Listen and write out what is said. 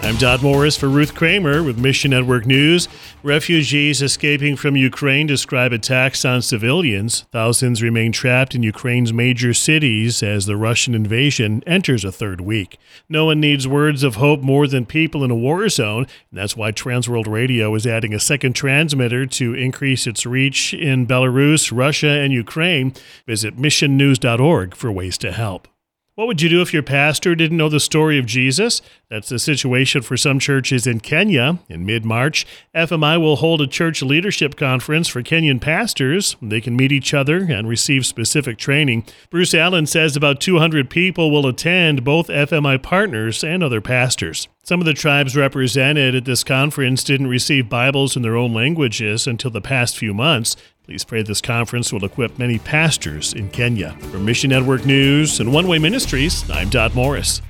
I'm Dot Morris for Ruth Kramer with Mission Network News. Refugees escaping from Ukraine describe attacks on civilians. Thousands remain trapped in Ukraine's major cities as the Russian invasion enters a third week. No one needs words of hope more than people in a war zone, and that's why Transworld Radio is adding a second transmitter to increase its reach in Belarus, Russia, and Ukraine. Visit missionnews.org for ways to help. What would you do if your pastor didn't know the story of Jesus? That's the situation for some churches in Kenya. In mid-March, FMI will hold a church leadership conference for Kenyan pastors. They can meet each other and receive specific training. Bruce Allen says about 200 people will attend, both FMI partners and other pastors. Some of the tribes represented at this conference didn't receive Bibles in their own languages until the past few months. Please pray this conference will equip many pastors in Kenya. For Mission Network News and One Way Ministries, I'm Dot Morris.